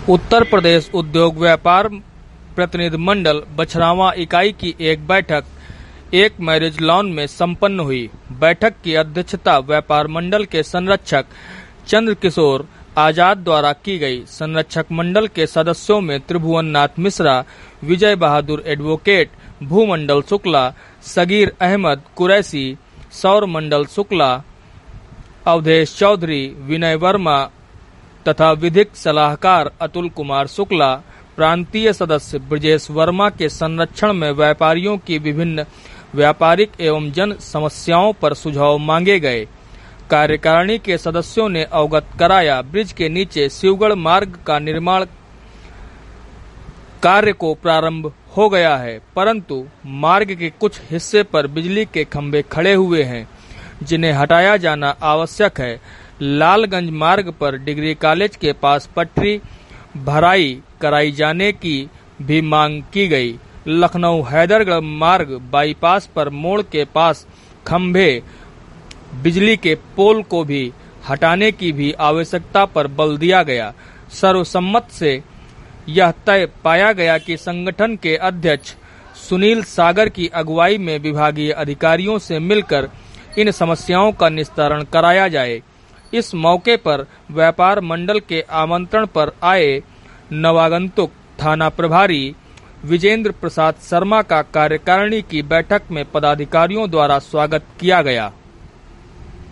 उत्तर प्रदेश उद्योग व्यापार प्रतिनिधि मंडल बछरावा इकाई की एक बैठक एक मैरिज लॉन में संपन्न हुई। बैठक की अध्यक्षता व्यापार मंडल के संरक्षक चंद्रकिशोर आजाद द्वारा की गई। संरक्षक मंडल के सदस्यों में त्रिभुवन नाथ मिश्रा, विजय बहादुर एडवोकेट, भूमंडल शुक्ला, सगीर अहमद कुरैशी, सौर मंडल शुक्ला, अवधेश चौधरी, विनय वर्मा तथा विधिक सलाहकार अतुल कुमार शुक्ला, प्रांतीय सदस्य ब्रजेश वर्मा के संरक्षण में व्यापारियों की विभिन्न व्यापारिक एवं जन समस्याओं पर सुझाव मांगे गए। कार्यकारिणी के सदस्यों ने अवगत कराया ब्रिज के नीचे शिवगढ़ मार्ग का निर्माण कार्य को प्रारंभ हो गया है, परंतु मार्ग के कुछ हिस्से पर बिजली के खंभे खड़े हुए हैं जिन्हें हटाया जाना आवश्यक है। लालगंज मार्ग पर डिग्री कॉलेज के पास पटरी भराई कराई जाने की भी मांग की गई। लखनऊ हैदरगढ़ मार्ग बाईपास पर मोड़ के पास खंभे बिजली के पोल को भी हटाने की भी आवश्यकता पर बल दिया गया। सर्वसम्मत से यह तय पाया गया कि संगठन के अध्यक्ष सुनील सागर की अगुवाई में विभागीय अधिकारियों से मिलकर इन समस्याओं का निस्तारण कराया जाए। इस मौके पर व्यापार मंडल के आमंत्रण पर आए नवागंतुक थाना प्रभारी विजेंद्र प्रसाद शर्मा का कार्यकारिणी की बैठक में पदाधिकारियों द्वारा स्वागत किया गया।